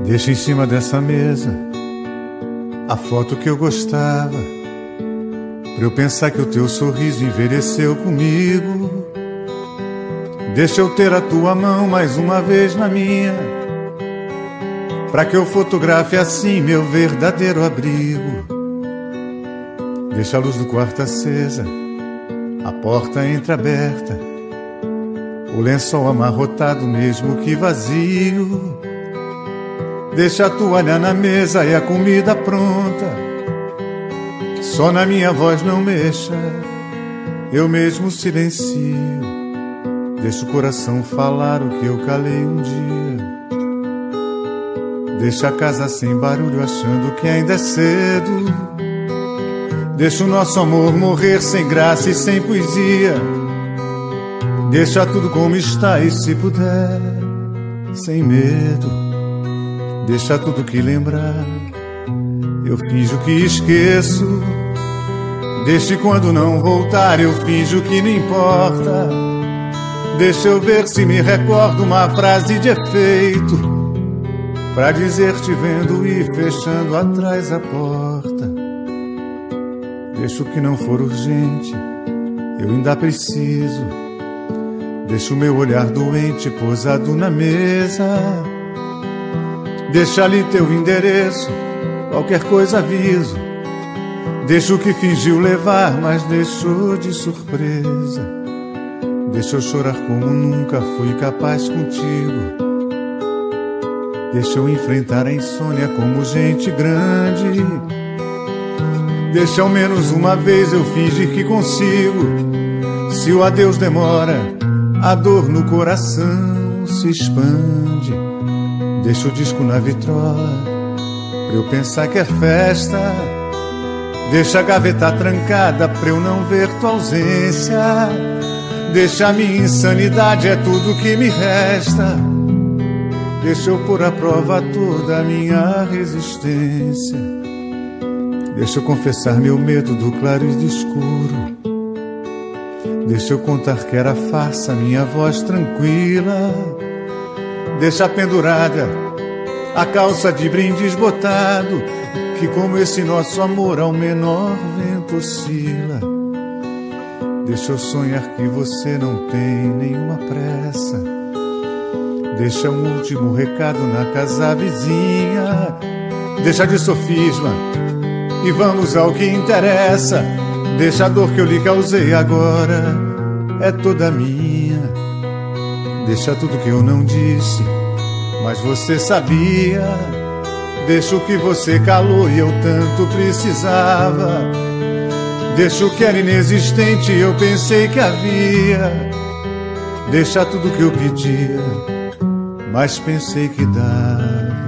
Deixa em cima dessa mesa a foto que eu gostava, pra eu pensar que o teu sorriso envelheceu comigo. Deixa eu ter a tua mão mais uma vez na minha, pra que eu fotografe assim meu verdadeiro abrigo. Deixa a luz do quarto acesa, a porta entreaberta, o lençol amarrotado mesmo que vazio. Deixa a toalha na mesa e a comida pronta, só na minha voz não mexa, eu mesmo silencio. Deixa o coração falar o que eu calei um dia. Deixa a casa sem barulho achando que ainda é cedo. Deixa o nosso amor morrer sem graça e sem poesia. Deixa tudo como está e, se puder, sem medo. Deixa tudo que lembrar, eu finjo que esqueço. Deixe quando não voltar, eu finjo que não importa. Deixa eu ver se me recordo uma frase de efeito, pra dizer te vendo e fechando atrás a porta. Deixa o que não for urgente, eu ainda preciso. Deixa o meu olhar doente posado na mesa. Deixa ali teu endereço, qualquer coisa aviso. Deixa o que fingiu levar, mas deixou de surpresa. Deixa eu chorar como nunca fui capaz contigo. Deixa eu enfrentar a insônia como gente grande. Deixa ao menos uma vez eu fingir que consigo. Se o adeus demora, a dor no coração se expande. Deixa o disco na vitrola, pra eu pensar que é festa. Deixa a gaveta trancada pra eu não ver tua ausência. Deixa a minha insanidade, é tudo que me resta. Deixa eu pôr à prova toda a minha resistência. Deixa eu confessar meu medo do claro e do escuro. Deixa eu contar que era farsa minha voz tranquila. Deixa pendurada a calça de brindis botado, que como esse nosso amor ao menor vento oscila. Deixa eu sonhar que você não tem nenhuma pressa. Deixa um último recado na casa vizinha. Deixa de sofisma e vamos ao que interessa. Deixa a dor que eu lhe causei agora, é toda minha. Deixa tudo que eu não disse, mas você sabia. Deixa o que você calou e eu tanto precisava. Deixa o que era inexistente e eu pensei que havia. Deixa tudo que eu pedia, mas pensei que dava.